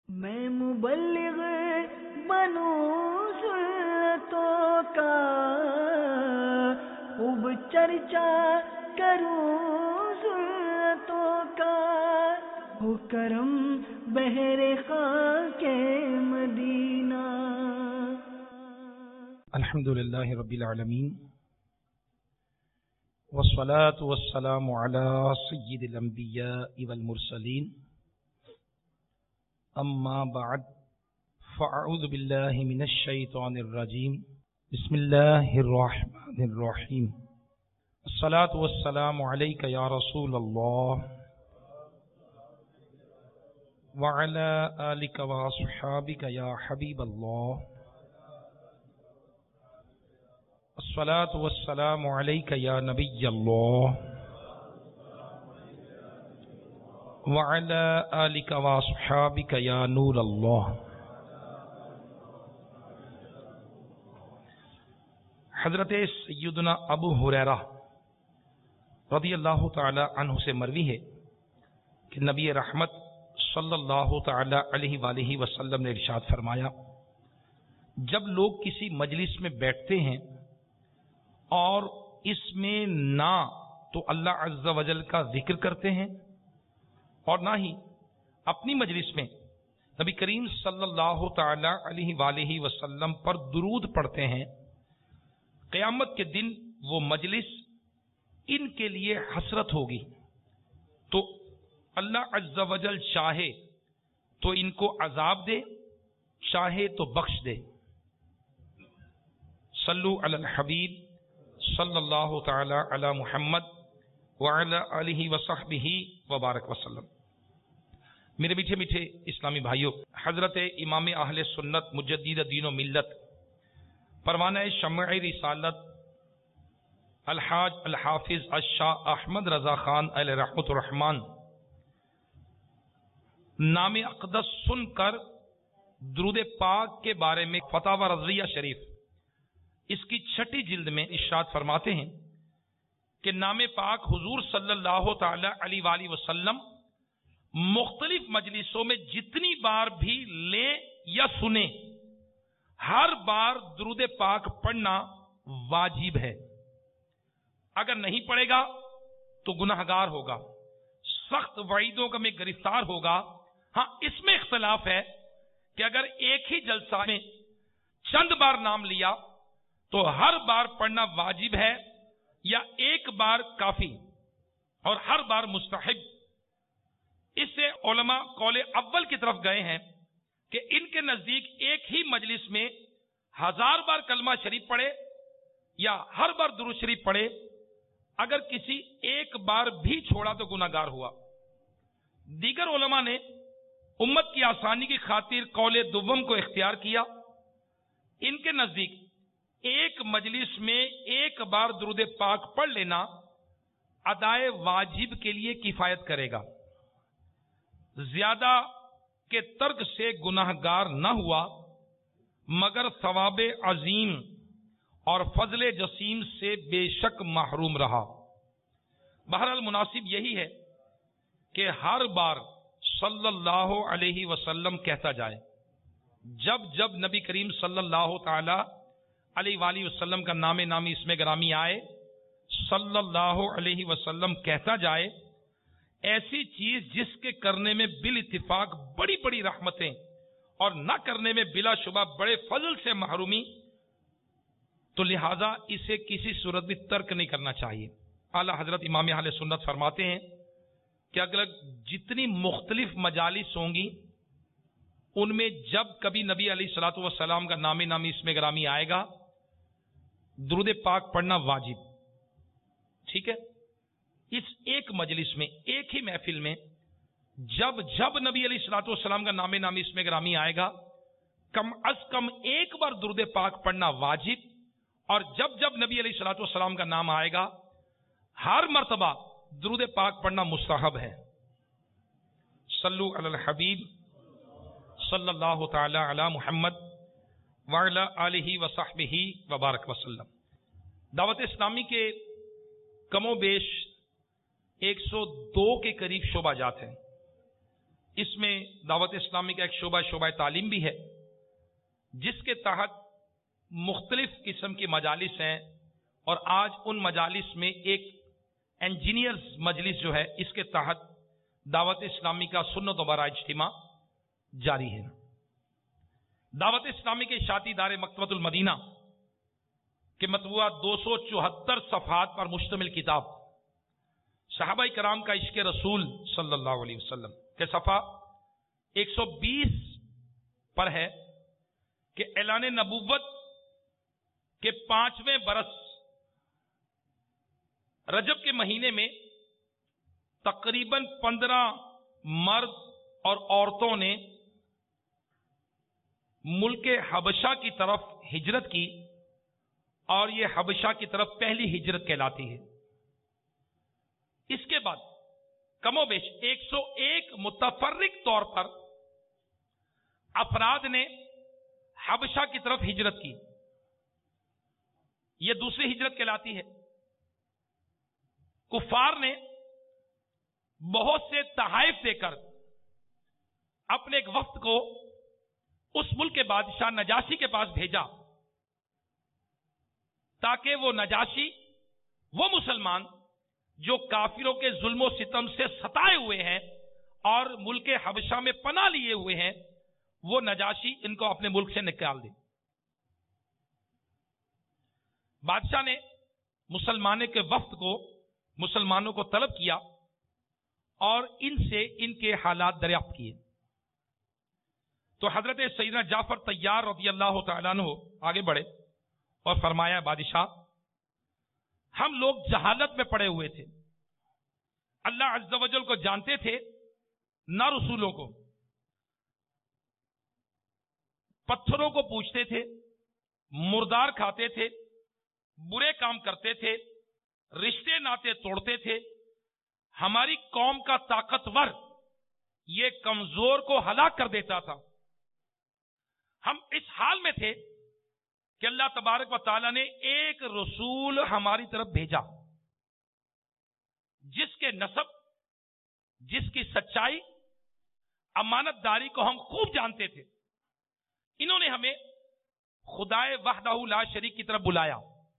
میں مبلغ بنوں سنتوں کا، خوب چرچا کروں سنتوں کا، ہو کرم بہر خاک مدینہ۔ الحمد للہ رب العالمین، والصلاة والسلام على سید الانبیاء والمرسلین، اما بعد فاعوذ باللہ من الشیطان الرجیم، بسم اللہ الرحمن الرحیم، الصلاة والسلام علیک یا رسول اللہ وعلى آلک واصحابک یا حبیب اللہ، الصلاة والسلام علیک یا نبی اللہ وعلی آلک واصحابک یا نور اللہ۔ حضرت سیدنا ابو ہریرہ رضی اللہ تعالی عنہ سے مروی ہے کہ نبی رحمت صلی اللہ تعالی علیہ وآلہ وسلم نے ارشاد فرمایا، جب لوگ کسی مجلس میں بیٹھتے ہیں اور اس میں نہ تو اللہ عز و جل کا ذکر کرتے ہیں اور نہ ہی اپنی مجلس میں نبی کریم صلی اللہ تعالی علیہ وآلہ وسلم پر درود پڑھتے ہیں، قیامت کے دن وہ مجلس ان کے لیے حسرت ہوگی، تو اللہ عز و جل چاہے تو ان کو عذاب دے، چاہے تو بخش دے۔ صلو علی الحبیب صلی اللہ تعالی علی محمد وعلی آلہ وصحبہ وبارک وسلم۔ میرے میٹھے میٹھے اسلامی بھائیوں، حضرت امام اہل سنت مجدد دین و ملت پروانہ شمع رسالت الحاج الحافظ الشاہ احمد رضا خان علیہ رحمۃ الرحمان نام اقدس سن کر درود پاک کے بارے میں فتاوی رضویہ شریف اس کی 6 جلد میں ارشاد فرماتے ہیں کہ نام پاک حضور صلی اللہ تعالی علیہ وآلہ وسلم مختلف مجلسوں میں جتنی بار بھی لے یا سنے، ہر بار درود پاک پڑھنا واجب ہے۔ اگر نہیں پڑھے گا تو گناہگار ہوگا، سخت وعیدوں کا میں گرفتار ہوگا۔ ہاں، اس میں اختلاف ہے کہ اگر ایک ہی جلسہ میں چند بار نام لیا تو ہر بار پڑھنا واجب ہے یا ایک بار کافی اور ہر بار مستحب۔ اس سے علماء قول اول کی طرف گئے ہیں کہ ان کے نزدیک ایک ہی مجلس میں 1000 بار کلمہ شریف پڑھے یا ہر بار درود شریف پڑھے، اگر کسی ایک بار بھی چھوڑا تو گناہگار ہوا۔ دیگر علماء نے امت کی آسانی کی خاطر قول دوم کو اختیار کیا۔ ان کے نزدیک ایک مجلس میں ایک بار درود پاک پڑھ لینا ادائے واجب کے لیے کفایت کرے گا، زیادہ کے ترک سے گناہگار نہ ہوا مگر ثواب عظیم اور فضل جسیم سے بے شک محروم رہا۔ بہرحال مناسب یہی ہے کہ ہر بار صلی اللہ علیہ وسلم کہتا جائے۔ جب جب نبی کریم صلی اللہ تعالی علیہ وآلہ وسلم کا نام نامی اسم گرامی آئے، صلی اللہ علیہ وسلم کہتا جائے، ایسی چیز جس کے کرنے میں بالاتفاق بڑی بڑی رحمتیں اور نہ کرنے میں بلا شبہ بڑے فضل سے محرومی، تو لہذا اسے کسی صورت بھی ترک نہیں کرنا چاہیے۔ اعلیٰ حضرت امام اہل سنت فرماتے ہیں کہ اگر جتنی مختلف مجالس ہوں گی ان میں جب کبھی نبی علیہ الصلوۃ والسلام کا نام نامی اسم گرامی آئے گا، درود پاک پڑھنا واجب، ٹھیک ہے۔ اس ایک مجلس میں، ایک ہی محفل میں جب جب نبی علیہ الصلوۃ والسلام کا نام نامی اسم گرامی آئے گا، کم از کم ایک بار درود پاک پڑھنا واجب، اور جب جب نبی علیہ الصلوۃ والسلام کا نام آئے گا ہر مرتبہ درود پاک پڑھنا مستحب ہے۔ صلو علی الحبیب صلی اللہ تعالی علی محمد وعلی آلہ وصحبہ وبارک وسلم۔ دعوت اسلامی کے کم و بیش 102 کے قریب شعبہ جات ہیں۔ اس میں دعوت اسلامی کا ایک شعبہ تعلیم بھی ہے، جس کے تحت مختلف قسم کی مجالس ہیں، اور آج ان مجالس میں ایک انجینئرز مجلس جو ہے، اس کے تحت دعوت اسلامی کا سنت و برا اجتماع جاری ہے۔ دعوت اسلامی کے اشاعتی ادارے مکتبۃ المدینہ کے مطبوعہ 274 صفحات پر مشتمل کتاب صحابہ کرام کا عشق رسول صلی اللہ علیہ وسلم کے صفحہ 120 پر ہے کہ اعلان نبوت کے 5ویں برس رجب کے مہینے میں تقریباً 15 مرد اور عورتوں نے ملک حبشہ کی طرف ہجرت کی، اور یہ حبشہ کی طرف پہلی ہجرت کہلاتی ہے۔ اس کے بعد کم و بیش 101 متفرق طور پر افراد نے حبشہ کی طرف ہجرت کی، یہ دوسری ہجرت کہلاتی ہے۔ کفار نے بہت سے تحائف دے کر اپنے ایک وفد کو اس ملک کے بادشاہ نجاشی کے پاس بھیجا، تاکہ وہ نجاشی، وہ مسلمان جو کافروں کے ظلم و ستم سے ستائے ہوئے ہیں اور ملک حبشہ میں پناہ لیے ہوئے ہیں، وہ نجاشی ان کو اپنے ملک سے نکال دے۔ بادشاہ نے مسلمانوں کے وفد کو، مسلمانوں کو طلب کیا اور ان سے ان کے حالات دریافت کیے۔ تو حضرت سیدنا جعفر طیار رضی اللہ تعالیٰ عنہ آگے بڑھے اور فرمایا، بادشاہ، ہم لوگ جہالت میں پڑے ہوئے تھے، اللہ عز و جل کو جانتے تھے نہ رسولوں کو، پتھروں کو پوجتے تھے، مردار کھاتے تھے، برے کام کرتے تھے، رشتے ناتے توڑتے تھے۔ ہماری قوم کا طاقتور یہ کمزور کو ہلاک کر دیتا تھا۔ ہم اس حال میں تھے کہ اللہ تبارک و تعالی نے ایک رسول ہماری طرف بھیجا، جس کے نسب، جس کی سچائی، امانت داری کو ہم خوب جانتے تھے۔ انہوں نے ہمیں خدائے وحدہ لا شریک کی طرف بلایا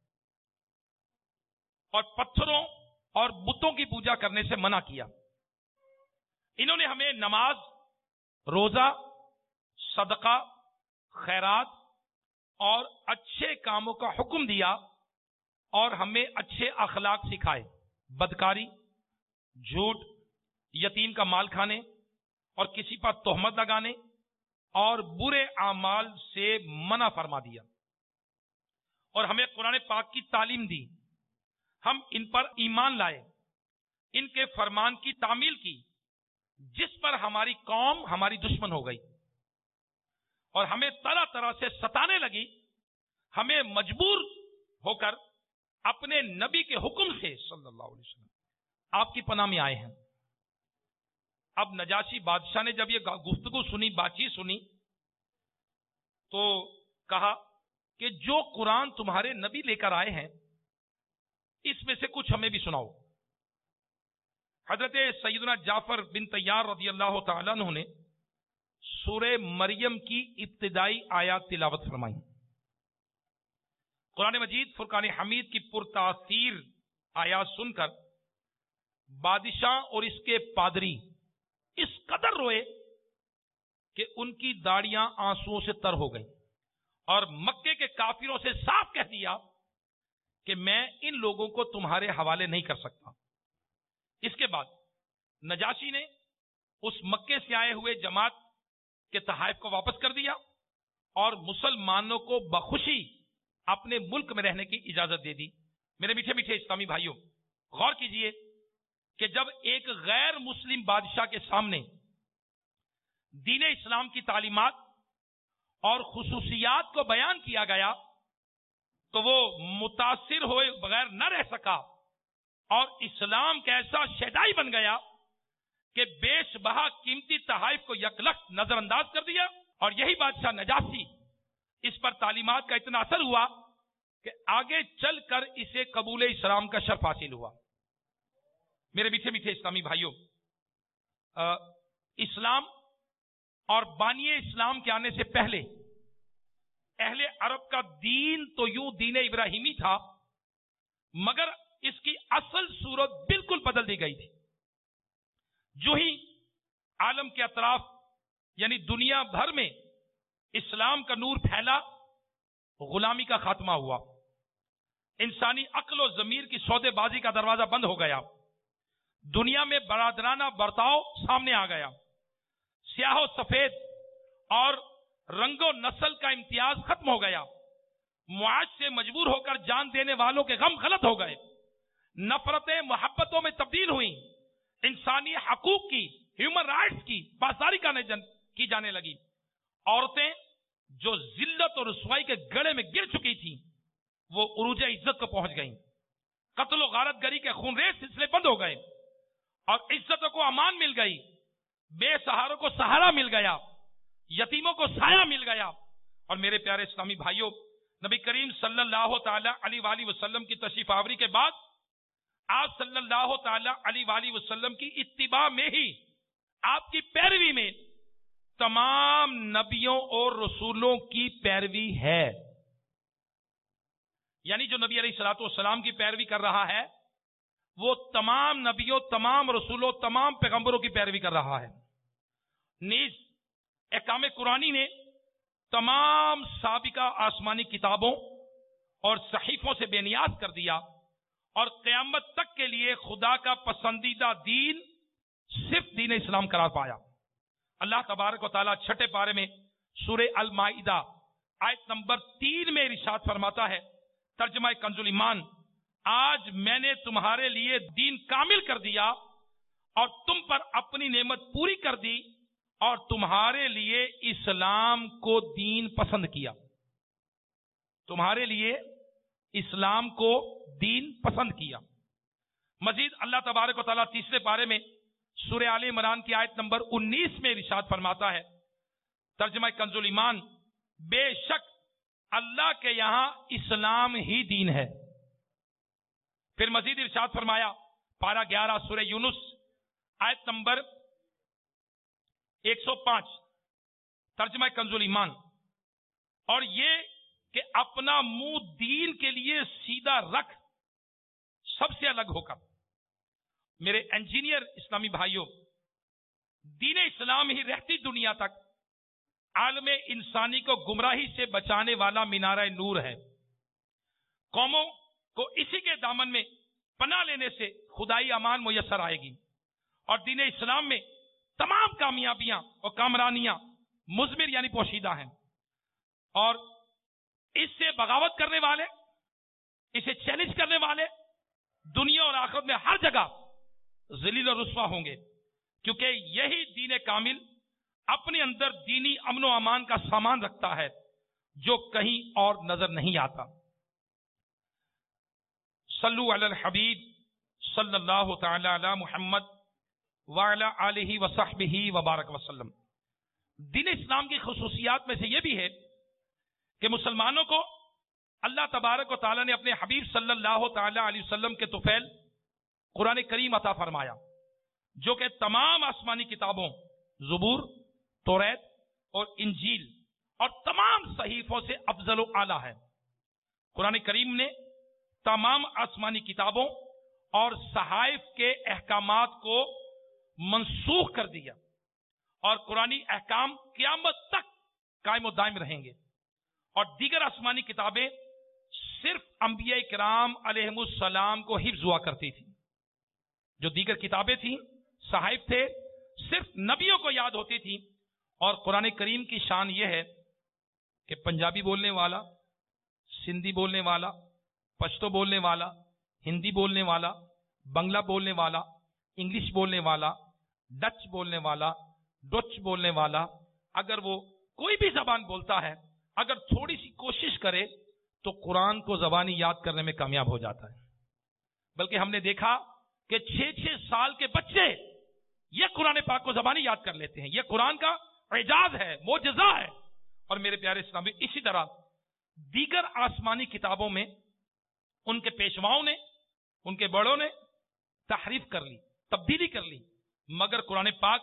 اور پتھروں اور بتوں کی پوجا کرنے سے منع کیا۔ انہوں نے ہمیں نماز، روزہ، صدقہ، خیرات اور اچھے کاموں کا حکم دیا اور ہمیں اچھے اخلاق سکھائے، بدکاری، جھوٹ، یتیم کا مال کھانے اور کسی پر تہمت لگانے اور برے اعمال سے منع فرما دیا، اور ہمیں قرآن پاک کی تعلیم دی۔ ہم ان پر ایمان لائے، ان کے فرمان کی تعمیل کی، جس پر ہماری قوم ہماری دشمن ہو گئی اور ہمیں طرح طرح سے ستانے لگی۔ ہمیں مجبور ہو کر اپنے نبی کے حکم سے صلی اللہ علیہ وسلم آپ کی پناہ میں آئے ہیں۔ اب نجاشی بادشاہ نے جب یہ گفتگو سنی، بات چیت سنی، تو کہا کہ جو قرآن تمہارے نبی لے کر آئے ہیں، اس میں سے کچھ ہمیں بھی سناؤ۔ حضرت سیدنا جعفر بن طیار رضی اللہ تعالیٰ عنہ نے سورہ مریم کی ابتدائی آیات تلاوت فرمائی۔ قرآن مجید فرقان حمید کی پرتاثیر آیات سن کر بادشاہ اور اس کے پادری اس قدر روئے کہ ان کی داڑیاں آنسوؤں سے تر ہو گئی، اور مکے کے کافروں سے صاف کہہ دیا کہ میں ان لوگوں کو تمہارے حوالے نہیں کر سکتا۔ اس کے بعد نجاشی نے اس مکے سے آئے ہوئے جماعت کے تحائف کو واپس کر دیا اور مسلمانوں کو بخوشی اپنے ملک میں رہنے کی اجازت دے دی۔ میرے میٹھے میٹھے اسلامی بھائیوں، غور کیجئے کہ جب ایک غیر مسلم بادشاہ کے سامنے دین اسلام کی تعلیمات اور خصوصیات کو بیان کیا گیا تو وہ متاثر ہوئے بغیر نہ رہ سکا اور اسلام کا ایسا شیدائی بن گیا کہ بیش بہا قیمتی تحائف کو یکلخت نظر انداز کر دیا، اور یہی بادشاہ نجاشی، اس پر تعلیمات کا اتنا اثر ہوا کہ آگے چل کر اسے قبول اسلام کا شرف حاصل ہوا۔ میرے میٹھے میٹھے اسلامی بھائیوں، اسلام اور بانی اسلام کے آنے سے پہلے اہل عرب کا دین تو یوں دین ابراہیمی تھا، مگر اس کی اصل صورت بالکل بدل دی گئی تھی۔ جو ہی عالم کے اطراف یعنی دنیا بھر میں اسلام کا نور پھیلا، غلامی کا خاتمہ ہوا، انسانی عقل و ضمیر کی سودے بازی کا دروازہ بند ہو گیا، دنیا میں برادرانہ برتاؤ سامنے آ گیا، سیاہ و سفید اور رنگ و نسل کا امتیاز ختم ہو گیا، معاش سے مجبور ہو کر جان دینے والوں کے غم غلط ہو گئے، نفرتیں محبتوں میں تبدیل ہوئیں، انسانی حقوق کی، ہیومن رائٹس کی پاسداری کی جانے لگی، عورتیں جو ذلت اور رسوائی کے گڑھے میں گر چکی تھیں وہ عروج عزت کو پہنچ گئیں، قتل و غارت گری کے خونریز سلسلے بند ہو گئے اور عزتوں کو امان مل گئی، بے سہاروں کو سہارا مل گیا، یتیموں کو سایہ مل گیا۔ اور میرے پیارے اسلامی بھائیوں، نبی کریم صلی اللہ تعالی علیہ وآلہ وسلم کی تشریف آوری کے بعد آپ صلی اللہ تعالی علیہ وآلہ وسلم کی اتباع میں ہی، آپ کی پیروی میں تمام نبیوں اور رسولوں کی پیروی ہے۔ یعنی جو نبی علیہ الصلوۃ والسلام کی پیروی کر رہا ہے وہ تمام نبیوں، تمام رسولوں، تمام پیغمبروں کی پیروی کر رہا ہے۔ نیز احکام قرآنی نے تمام سابقہ آسمانی کتابوں اور صحیفوں سے بے نیاز کر دیا اور قیامت تک کے لیے خدا کا پسندیدہ دین صرف دین اسلام قرار پایا۔ اللہ تبارک و تعالیٰ چھٹے پارے میں سورہ المائدہ آیت نمبر 3 میں ارشاد فرماتا ہے، ترجمہ کنز ایمان، آج میں نے تمہارے لیے دین کامل کر دیا اور تم پر اپنی نعمت پوری کر دی اور تمہارے لیے اسلام کو دین پسند کیا۔ تمہارے لیے اسلام کو دین پسند کیا۔ مزید اللہ تبارک و تعالیٰ تیسرے پارے میں سورہ آل عمران کی آیت نمبر 19 میں ارشاد فرماتا ہے، ترجمہ کنز ایمان، بے شک اللہ کے یہاں اسلام ہی دین ہے۔ پھر مزید ارشاد فرمایا، پارہ 11 سورہ یونس آیت نمبر 105، ترجمہ کنز ایمان، اور یہ کہ اپنا منہ دین کے لیے سیدھا رکھ سب سے الگ ہو کر۔ میرے انجینئر اسلامی بھائیوں، دین اسلام ہی رہتی دنیا تک عالم انسانی کو گمراہی سے بچانے والا مینارہ نور ہے۔ قوموں کو اسی کے دامن میں پناہ لینے سے خدائی امان میسر آئے گی اور دین اسلام میں تمام کامیابیاں اور کامرانیاں مضمر یعنی پوشیدہ ہیں، اور اس سے بغاوت کرنے والے، اسے چیلنج کرنے والے دنیا اور آخرت میں ہر جگہ ذلیل اور رسوا ہوں گے، کیونکہ یہی دین کامل اپنے اندر دینی امن و امان کا سامان رکھتا ہے جو کہیں اور نظر نہیں آتا۔ صلو علی الحبیب صلی اللہ تعالی علی محمد وعلی آلہ وصحبہ وبارک وسلم۔ دین اسلام کی خصوصیات میں سے یہ بھی ہے کہ مسلمانوں کو اللہ تبارک و تعالیٰ نے اپنے حبیب صلی اللہ تعالی علیہ وسلم کے طفیل قرآن کریم عطا فرمایا، جو کہ تمام آسمانی کتابوں زبور، توریت اور انجیل اور تمام صحیفوں سے افضل و اعلیٰ ہے۔ قرآن کریم نے تمام آسمانی کتابوں اور صحائف کے احکامات کو منسوخ کر دیا، اور قرآنی احکام قیامت تک قائم و دائم رہیں گے، اور دیگر آسمانی کتابیں صرف انبیاء کرام علیہم السلام کو حفظ ہوا کرتی تھی۔ جو دیگر کتابیں تھیں، صحائف تھے، صرف نبیوں کو یاد ہوتی تھی۔ اور قرآن کریم کی شان یہ ہے کہ پنجابی بولنے والا، سندھی بولنے والا، پشتو بولنے والا، ہندی بولنے والا، بنگلہ بولنے والا، انگلش بولنے والا، ڈچ بولنے والا، ڈچ بولنے والا، اگر وہ کوئی بھی زبان بولتا ہے، اگر تھوڑی سی کوشش کرے تو قرآن کو زبانی یاد کرنے میں کامیاب ہو جاتا ہے۔ بلکہ ہم نے دیکھا کہ 6 سال کے بچے یہ قرآن پاک کو زبانی یاد کر لیتے ہیں۔ یہ قرآن کا اعجاز ہے، معجزہ ہے۔ اور میرے پیارے اسلامی، اسی طرح دیگر آسمانی کتابوں میں ان کے پیشواؤں نے، ان کے بڑوں نے تحریف کر لی، تبدیلی کر لی، مگر قرآن پاک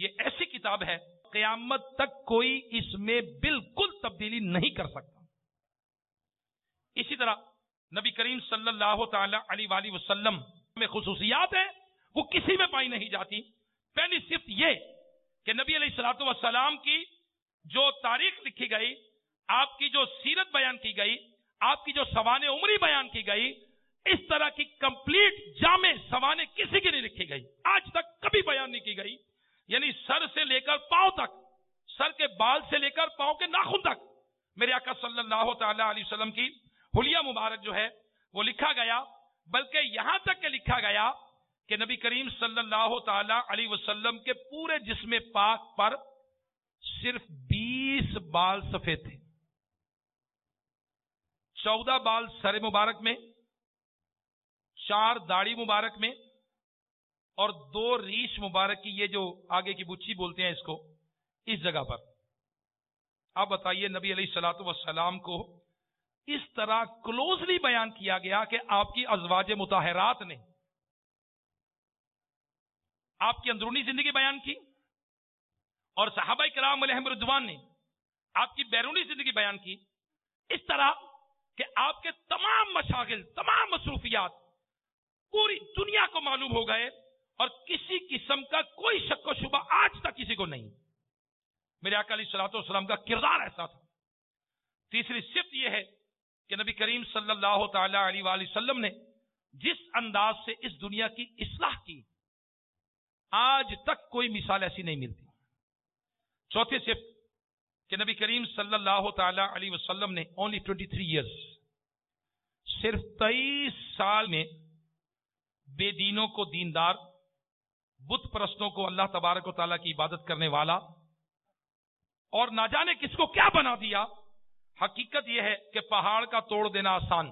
یہ ایسی کتاب ہے قیامت تک کوئی اس میں بالکل تبدیلی نہیں کر سکتا. اسی طرح نبی کریم صلی اللہ تعالی علیہ وآلہ وسلم میں خصوصیات ہیں وہ کسی میں پائی نہیں جاتی. پہلی صفت یہ کہ نبی علیہ الصلوۃ والسلام کی جو تاریخ لکھی گئی، آپ کی جو سیرت بیان کی گئی، آپ کی جو سوانح عمری بیان کی گئی، اس طرح کی کمپلیٹ جامع سوانح کسی کی نہیں لکھی گئی، آج تک کبھی بیان نہیں کی گئی. یعنی سر سے لے کر پاؤں تک، سر کے بال سے لے کر پاؤں کے ناخن تک میرے آقا صلی اللہ تعالی علیہ وسلم کی حلیہ مبارک جو ہے وہ لکھا گیا. بلکہ یہاں تک کہ لکھا گیا کہ نبی کریم صلی اللہ تعالی علیہ وسلم کے پورے جسم پاک پر صرف 20 بال سفید تھے. 14 بال سر مبارک میں، 4 داڑھی مبارک میں، اور 2 ریش مبارک کی، یہ جو آگے کی بچھی بولتے ہیں اس کو، اس جگہ پر. آپ بتائیے نبی علیہ الصلوۃ والسلام کو اس طرح کلوزلی بیان کیا گیا کہ آپ کی ازواج مطہرات نے آپ کی اندرونی زندگی بیان کی، اور صحابہ کرام علیہم رضوان نے آپ کی بیرونی زندگی بیان کی، اس طرح کہ آپ کے تمام مشاغل، تمام مصروفیات پوری دنیا کو معلوم ہو گئے، اور کسی قسم کا کوئی شک و شبہ آج تک کسی کو نہیں. میرے آقا علیہ الصلوۃ والسلام کا کردار ایسا تھا. تیسری صفت یہ ہے کہ نبی کریم صلی اللہ تعالی علیہ وآلہ وسلم نے جس انداز سے اس دنیا کی اصلاح کی، آج تک کوئی مثال ایسی نہیں ملتی. چوتھی صفت کہ نبی کریم صلی اللہ تعالی علیہ وسلم نے اونلی 23 ایئرز، صرف 23 سال میں بے دینوں کو دیندار، بت پرستوں کو اللہ تبارک و تعالیٰ کی عبادت کرنے والا، اور نہ جانے کس کو کیا بنا دیا. حقیقت یہ ہے کہ پہاڑ کا توڑ دینا آسان،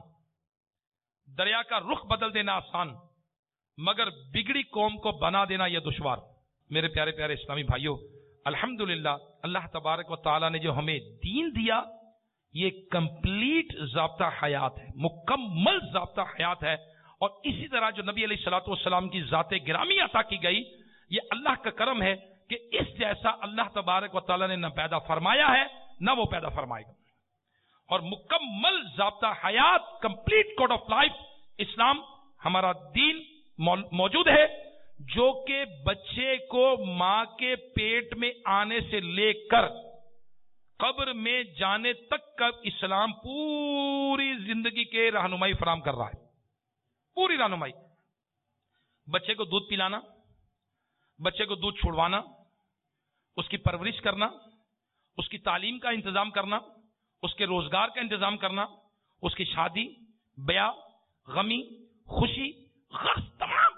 دریا کا رخ بدل دینا آسان، مگر بگڑی قوم کو بنا دینا یہ دشوار. میرے پیارے پیارے اسلامی بھائیوں، الحمدللہ اللہ تبارک و تعالیٰ نے جو ہمیں دین دیا، یہ کمپلیٹ ضابطہ حیات ہے، مکمل ضابطہ حیات ہے. اور اسی طرح جو نبی علیہ الصلوۃ والسلام کی ذات گرامی عطا کی گئی، یہ اللہ کا کرم ہے کہ اس جیسا اللہ تبارک و تعالیٰ نے نہ پیدا فرمایا ہے نہ وہ پیدا فرمائے گا. اور مکمل ضابطہ حیات، complete code of life Islam ہمارا دین موجود ہے، جو کہ بچے کو ماں کے پیٹ میں آنے سے لے کر قبر میں جانے تک کا اسلام پوری زندگی کے رہنمائی فراہم کر رہا ہے. پوری رہنمائی، بچے کو دودھ پلانا، بچے کو دودھ چھڑوانا، اس کی پرورش کرنا، اس کی تعلیم کا انتظام کرنا، اس کے روزگار کا انتظام کرنا، اس کی شادی، بیاہ، غمی، خوشی، غرض، تمام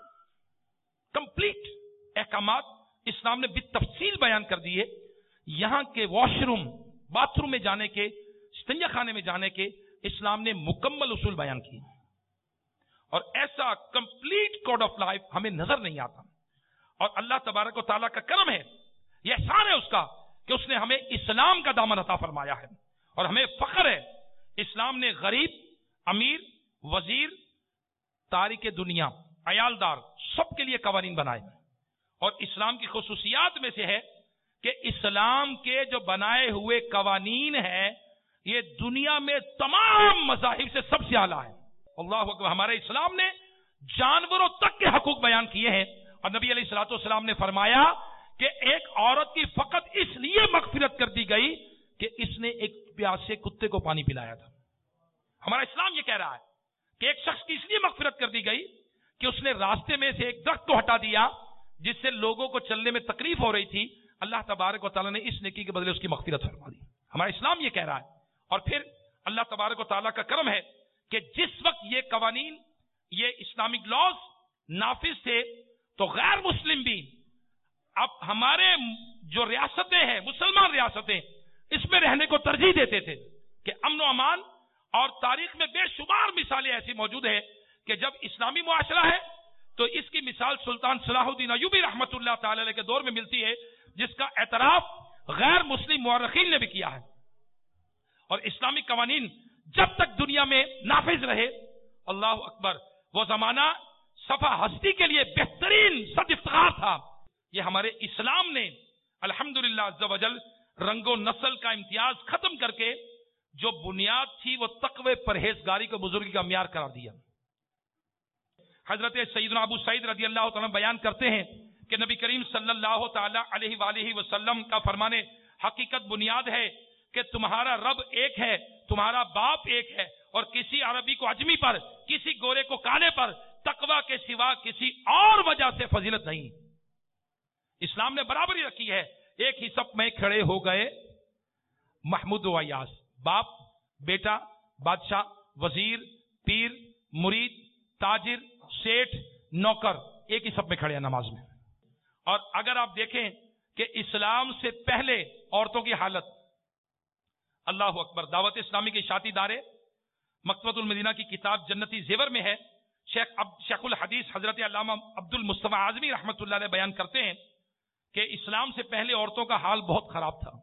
کمپلیٹ احکامات اسلام نے بالتفصیل بیان کر دیے. یہاں کے واش روم، باتھ روم میں جانے کے، استنجا خانے میں جانے کے اسلام نے مکمل اصول بیان کیے. اور ایسا کمپلیٹ کوڈ آف لائف ہمیں نظر نہیں آتا. اور اللہ تبارک و تعالیٰ کا کرم ہے، یہ احسان ہے اس کا کہ اس نے ہمیں اسلام کا دامن عطا فرمایا ہے. اور ہمیں فخر ہے، اسلام نے غریب، امیر، وزیر، تارک دنیا، عیالدار سب کے لیے قوانین بنائے. اور اسلام کی خصوصیات میں سے ہے کہ اسلام کے جو بنائے ہوئے قوانین ہیں یہ دنیا میں تمام مذاہب سے سب سے اعلیٰ ہے. اللہ اکبر. ہمارے اسلام نے جانوروں تک کے حقوق بیان کیے ہیں. اور نبی علیہ الصلوۃ والسلام نے فرمایا کہ ایک عورت کی فقط اس لیے مغفرت کر دی گئی کہ اس نے ایک پیاسے کتے کو پانی پلایا تھا. ہمارا اسلام یہ کہہ رہا ہے کہ ایک شخص کی اس لیے مغفرت کر دی گئی کہ اس نے راستے میں سے ایک درخت کو ہٹا دیا جس سے لوگوں کو چلنے میں تکلیف ہو رہی تھی. اللہ تبارک و تعالیٰ نے اس نیکی کے بدلے اس کی مغفرت فرما دی. ہمارا اسلام یہ کہہ رہا ہے. اور پھر اللہ تبارک و تعالیٰ کا کرم ہے کہ جس وقت یہ قوانین، یہ اسلامک لاز نافذ تھے تو غیر مسلم بھی اب ہمارے جو ریاستیں ہیں، مسلمان ریاستیں، اس میں رہنے کو ترجیح دیتے تھے کہ امن و امان. اور تاریخ میں بے شمار مثالیں ایسی موجود ہیں کہ جب اسلامی معاشرہ ہے تو اس کی مثال سلطان صلاح الدین ایوبی رحمت اللہ تعالی علیہ کے دور میں ملتی ہے، جس کا اعتراف غیر مسلم مورخین نے بھی کیا ہے. اور اسلامی قوانین جب تک دنیا میں نافذ رہے، اللہ اکبر، وہ زمانہ صفا ہستی کے لیے بہترین صد افتخار تھا. یہ ہمارے اسلام نے الحمدللہ عز و جل رنگ و نسل کا امتیاز ختم کر کے جو بنیاد تھی وہ تقوی پرہیزگاری کو بزرگی کا معیار قرار دیا. حضرت سیدنا ابو سعید رضی اللہ تعالیٰ بیان کرتے ہیں کہ نبی کریم صلی اللہ تعالی علیہ وآلہ وسلم کا فرمان حقیقت بنیاد ہے کہ تمہارا رب ایک ہے، تمہارا باپ ایک ہے، اور کسی عربی کو عجمی پر، کسی گورے کو کالے پر تقوی کے سوا کسی اور وجہ سے فضیلت نہیں. اسلام نے برابری رکھی ہے. ایک ہی صف میں کھڑے ہو گئے محمود و ایاز، باپ بیٹا، بادشاہ، وزیر، پیر، مرید، تاجر، سیٹھ، نوکر، ایک ہی صف میں کھڑے ہیں نماز میں. اور اگر آپ دیکھیں کہ اسلام سے پہلے عورتوں کی حالت، اللہ اکبر، دعوت اسلامی کے اشاعتی ادارے مکتبۃ المدینہ کی کتاب جنتی زیور میں ہے، شیخ الحدیث حضرت علامہ عبد المصطفیٰ اعظمی رحمۃ اللہ علیہ بیان کرتے ہیں کہ اسلام سے پہلے عورتوں کا حال بہت خراب تھا.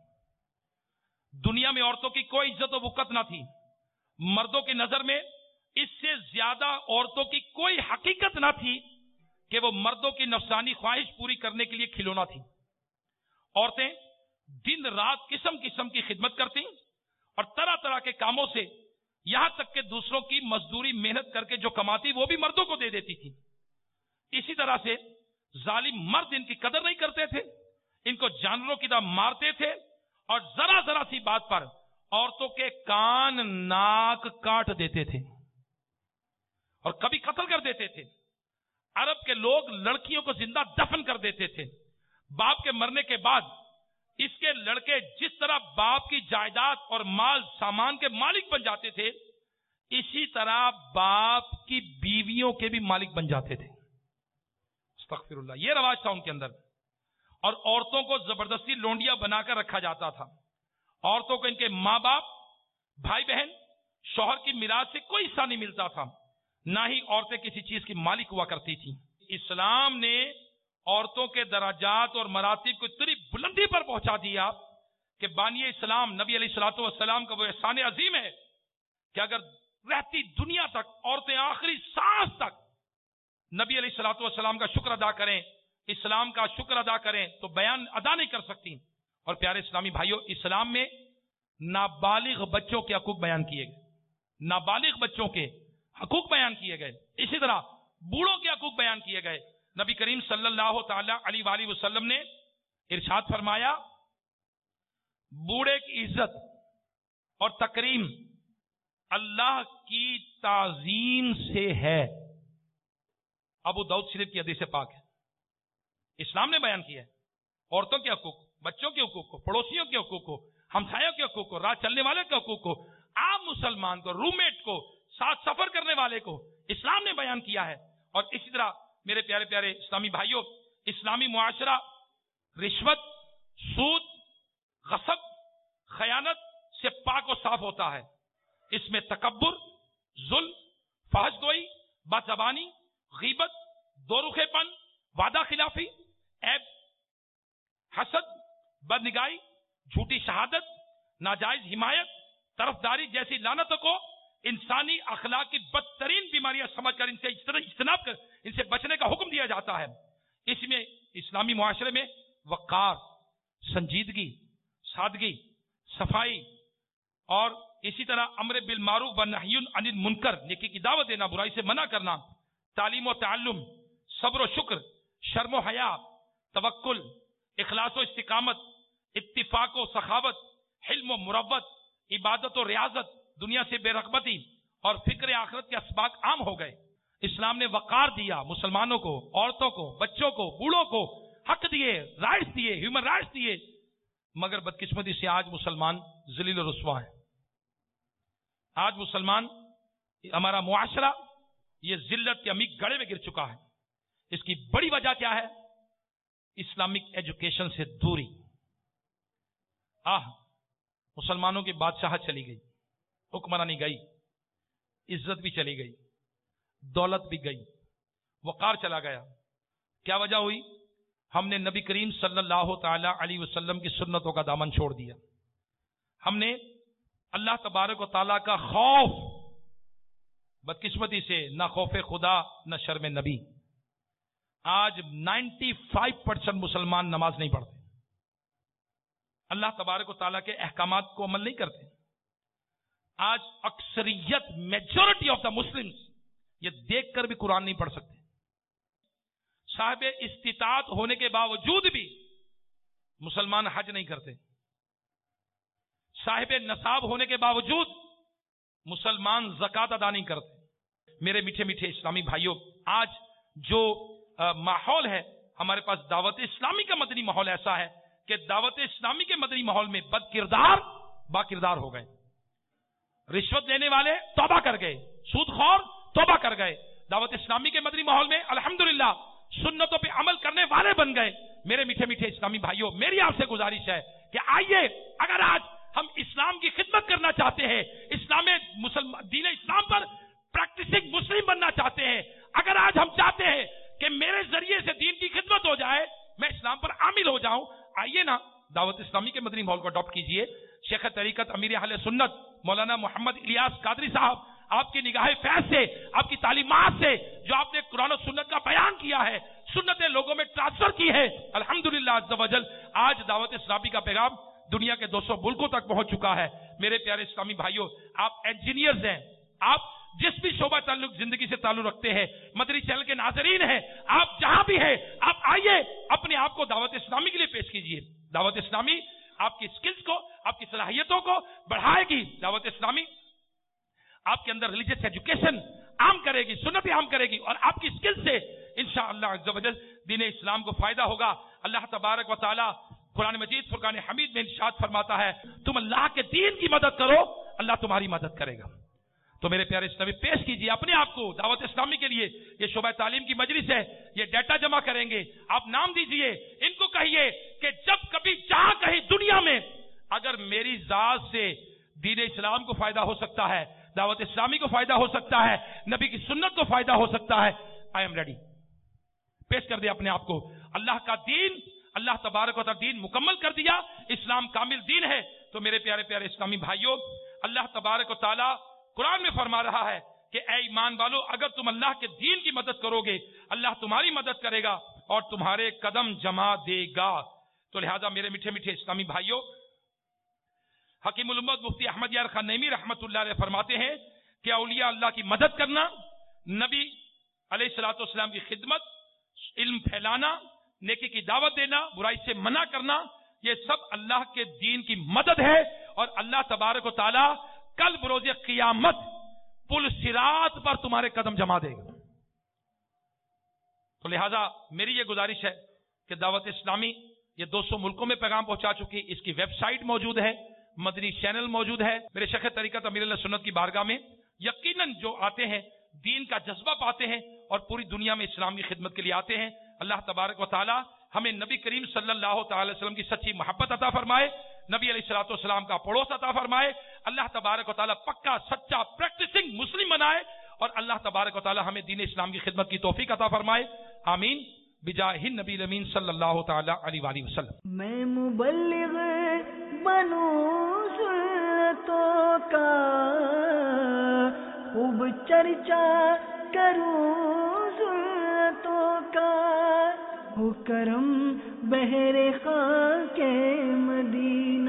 دنیا میں عورتوں کی کوئی عزت و وقت نہ تھی. مردوں کی نظر میں اس سے زیادہ عورتوں کی کوئی حقیقت نہ تھی کہ وہ مردوں کی نفسانی خواہش پوری کرنے کے لیے کھلونا تھی. عورتیں دن رات قسم قسم کی خدمت کرتی اور طرح طرح کے کاموں سے، یہاں تک کہ دوسروں کی مزدوری محنت کر کے جو کماتی وہ بھی مردوں کو دے دیتی تھی. اسی طرح سے ظالم مرد ان کی قدر نہیں کرتے تھے، ان کو جانوروں کی طرح مارتے تھے، اور ذرا ذرا سی بات پر عورتوں کے کان ناک کاٹ دیتے تھے اور کبھی قتل کر دیتے تھے. عرب کے لوگ لڑکیوں کو زندہ دفن کر دیتے تھے. باپ کے مرنے کے بعد اس کے لڑکے جس طرح باپ کی جائیداد اور مال سامان کے مالک بن جاتے تھے، اسی طرح باپ کی بیویوں کے بھی مالک بن جاتے تھے. استغفر اللہ، یہ رواج تھا ان کے اندر. اور عورتوں کو زبردستی لونڈیا بنا کر رکھا جاتا تھا. عورتوں کو ان کے ماں باپ، بھائی بہن، شوہر کی میراث سے کوئی حصہ نہیں ملتا تھا، نہ ہی عورتیں کسی چیز کی مالک ہوا کرتی تھی. اسلام نے عورتوں کے درجات اور مراتب کو اتنی بلندی پر پہنچا دیا کہ بانی اسلام نبی علیہ الصلوۃ والسلام کا وہ احسان عظیم ہے کہ اگر رہتی دنیا تک عورتیں آخری سانس تک نبی علیہ الصلوۃ والسلام کا شکر ادا کریں، اسلام کا شکر ادا کریں، تو بیان ادا نہیں کر سکتی. اور پیارے اسلامی بھائیوں، اسلام میں نابالغ بچوں کے حقوق بیان کیے گئے، نابالغ بچوں کے حقوق بیان کیے گئے. اسی طرح بوڑھوں کے حقوق بیان کیے گئے. نبی کریم صلی اللہ تعالی علیہ وآلہ وسلم نے ارشاد فرمایا، بوڑھے کی عزت اور تکریم اللہ کی تعظیم سے ہے. ابو داؤد شریف کی حدیث پاک ہے. اسلام نے بیان کیا ہے عورتوں کے حقوق، بچوں کے حقوق کو، پڑوسیوں کے حقوق کو، ہمسایوں کے حقوق کو، راہ چلنے والے کے حقوق کو، عام مسلمان کو، روم میٹ کو، ساتھ سفر کرنے والے کو اسلام نے بیان کیا ہے. اور اسی طرح میرے پیارے پیارے اسلامی بھائیوں، اسلامی معاشرہ رشوت، سود، غصب، خیانت سے پاک و صاف ہوتا ہے. اس میں تکبر، ظلم، فحش گوئی، بدزبانی، غیبت، دو رخے پن، وعدہ خلافی، عیب، حسد، بدنگاہی، جھوٹی شہادت، ناجائز حمایت، طرفداری جیسی لعنتوں کو انسانی اخلاق کی بدترین بیماریاں سمجھ کر ان سے اجتناب کر ان سے بچنے کا حکم دیا جاتا ہے. اس میں اسلامی معاشرے میں وقار، سنجیدگی، سادگی، صفائی اور اسی طرح امر بالمعروف و نہی عن المنکر، نیکی کی دعوت دینا، برائی سے منع کرنا، تعلیم و تعلم، صبر و شکر، شرم و حیا، توکل، اخلاص و استقامت، اتفاق و سخاوت، حلم و مروت، عبادت و ریاضت، دنیا سے بے رغبتی اور فکر آخرت کے اسباق عام ہو گئے. اسلام نے وقار دیا مسلمانوں کو، عورتوں کو، بچوں کو، بوڑھوں کو، حق دیے، رائٹس دیے، ہیومن رائٹس دیے. مگر بدقسمتی سے آج مسلمان ذلیل و رسوا ہیں. آج مسلمان، ہمارا معاشرہ یہ ذلت کے عمیق گڑھے میں گر چکا ہے. اس کی بڑی وجہ کیا ہے؟ اسلامک ایجوکیشن سے دوری. مسلمانوں کی بادشاہت چلی گئی، حکمرانی گئی، عزت بھی چلی گئی، دولت بھی گئی، وقار چلا گیا. کیا وجہ ہوئی؟ ہم نے نبی کریم صلی اللہ تعالی علیہ وسلم کی سنتوں کا دامن چھوڑ دیا. ہم نے اللہ تبارک و تعالیٰ کا خوف، بدقسمتی سے نہ خوف خدا نہ شرم نبی. آج 95% مسلمان نماز نہیں پڑھتے. اللہ تبارک و تعالیٰ کے احکامات کو عمل نہیں کرتے. آج اکثریت میجورٹی آف دا مسلمز یہ دیکھ کر بھی قرآن نہیں پڑھ سکتے. صاحب استطاعت ہونے کے باوجود بھی مسلمان حج نہیں کرتے. صاحب نصاب ہونے کے باوجود مسلمان زکوٰۃ ادا نہیں کرتے. میرے میٹھے میٹھے اسلامی بھائیوں، آج جو ماحول ہے ہمارے پاس دعوت اسلامی کا مدنی ماحول ایسا ہے کہ دعوت اسلامی کے مدنی ماحول میں بد کردار با کردار ہو گئے. رشوت لینے والے توبہ کر گئے، سود خور توبہ کر گئے. دعوت اسلامی کے مدنی ماحول میں الحمدللہ سنتوں پہ عمل کرنے والے بن گئے. میرے میٹھے میٹھے اسلامی بھائیوں، میری آپ سے گزارش ہے کہ آئیے، اگر آج ہم اسلام کی خدمت کرنا چاہتے ہیں، دین اسلام پر پریکٹسنگ مسلم بننا چاہتے ہیں، اگر آج ہم چاہتے ہیں کہ میرے ذریعے سے دین کی خدمت ہو جائے، میں اسلام پر عامل ہو جاؤں، آئیے نا دعوت اسلامی کے مدنی ماحول کو اڈاپٹ کیجئے. شیخ طریقت امیر اہل سنت مولانا محمد الیاس قادری صاحب، آپ کی نگاہ فیض سے، آپ کی تعلیمات سے جو آپ نے قرآن و سنت کا بیان کیا ہے، سنتیں لوگوں میں ٹرانسفر کی ہے، الحمدللہ عز و جل آج دعوت اسلامی کا پیغام دنیا کے 200 ملکوں تک پہنچ چکا ہے. میرے پیارے اسلامی بھائیوں، آپ انجینئرز ہیں، آپ جس بھی شعبہ تعلق زندگی سے تعلق رکھتے ہیں، مدنی چینل کے ناظرین ہیں، آپ جہاں بھی ہیں، آپ آئیے اپنے آپ کو دعوت اسلامی کے لیے پیش کیجئے. دعوت اسلامی آپ کی سکلز کو، آپ کی صلاحیتوں کو بڑھائے گی. دعوت اسلامی آپ کے اندر ریلیجیس ایجوکیشن عام کرے گی، سنت عام کرے گی، اور آپ کی سکل سے انشاءاللہ عز و جل دین اسلام کو فائدہ ہوگا. اللہ تبارک و تعالی قرآن مجید فرقان حمید میں ارشاد فرماتا ہے، تم اللہ کے دین کی مدد کرو، اللہ تمہاری مدد کرے گا. تو میرے پیارے اسلامی، پیش کیجئے اپنے آپ کو دعوت اسلامی کے لیے. یہ شعبہ تعلیم کی مجلس ہے، یہ ڈیٹا جمع کریں گے، آپ نام دیجئے، ان کو کہیے کہ جب کبھی جہاں کہیں دنیا میں اگر میری ذات سے دین اسلام کو فائدہ ہو سکتا ہے، دعوت اسلامی کو فائدہ ہو سکتا ہے، نبی کی سنت کو فائدہ ہو سکتا ہے، آئی ایم ریڈی. پیش کر دیا اپنے آپ کو. اللہ کا دین، اللہ تبارک و تعالی دین مکمل کر دیا، اسلام کامل دین ہے. تو میرے پیارے پیارے اسلامی بھائیوں، اللہ تبارک و تعالی قرآن میں فرما رہا ہے کہ اے ایمان والو، اگر تم اللہ کے دین کی مدد کرو گے، اللہ تمہاری مدد کرے گا اور تمہارے قدم جما دے گا. تو لہذا میرے میٹھے میٹھے اسلامی بھائیوں، حکیم الامت مفتی احمد یار خان نعیمی رحمت اللہ علیہ فرماتے ہیں کہ اولیاء اللہ کی مدد کرنا، نبی علیہ الصلوۃ والسلام کی خدمت، علم پھیلانا، نیکی کی دعوت دینا، برائی سے منع کرنا، یہ سب اللہ کے دین کی مدد ہے. اور اللہ تبارک و تعالی کل بروز قیامت پل صراط پر تمہارے قدم جما دے گا. تو لہذا میری یہ گزارش ہے کہ دعوت اسلامی یہ 200 ملکوں میں پیغام پہنچا چکی، اس کی ویب سائٹ موجود ہے، مدنی چینل موجود ہے. میرے شیخ طریقت امیر اللہ سنت کی بارگاہ میں یقیناً جو آتے ہیں دین کا جذبہ پاتے ہیں اور پوری دنیا میں اسلام کی خدمت کے لیے آتے ہیں. اللہ تبارک و تعالی ہمیں نبی کریم صلی اللہ تعالی وسلم کی سچی محبت عطا فرمائے، نبی علیہ الصلوۃ والسلام کا پڑوس عطا فرمائے. اللہ تبارک و تعالی پکا سچا پریکٹسنگ مسلم بنائے، اور اللہ تبارک و تعالی ہمیں دین اسلام کی خدمت کی توفیق عطا فرمائے. آمین بجاہ النبی الامین صلی اللہ تعالی علیہ وآلہ وسلم. میں مبلغ بنوں سنتوں کا، خوب چرچا کروں سنتوں کا، ہو کرم بہر خاک مدینہ.